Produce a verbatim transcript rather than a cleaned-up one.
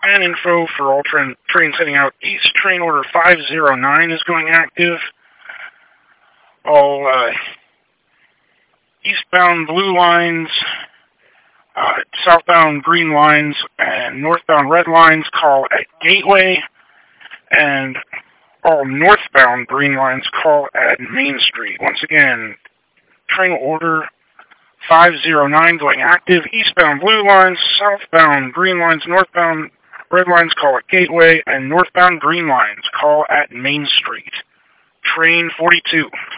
plan info for all train, trains heading out east. Train order five zero nine is going active. All uh, eastbound blue lines, uh, southbound green lines, and northbound red lines call at Gateway, and all northbound green lines call at Main Street. Once again, train order five zero nine going active. Eastbound blue lines, southbound green lines, northbound red lines call at Gateway, and northbound green lines call at Main Street. Train forty-two.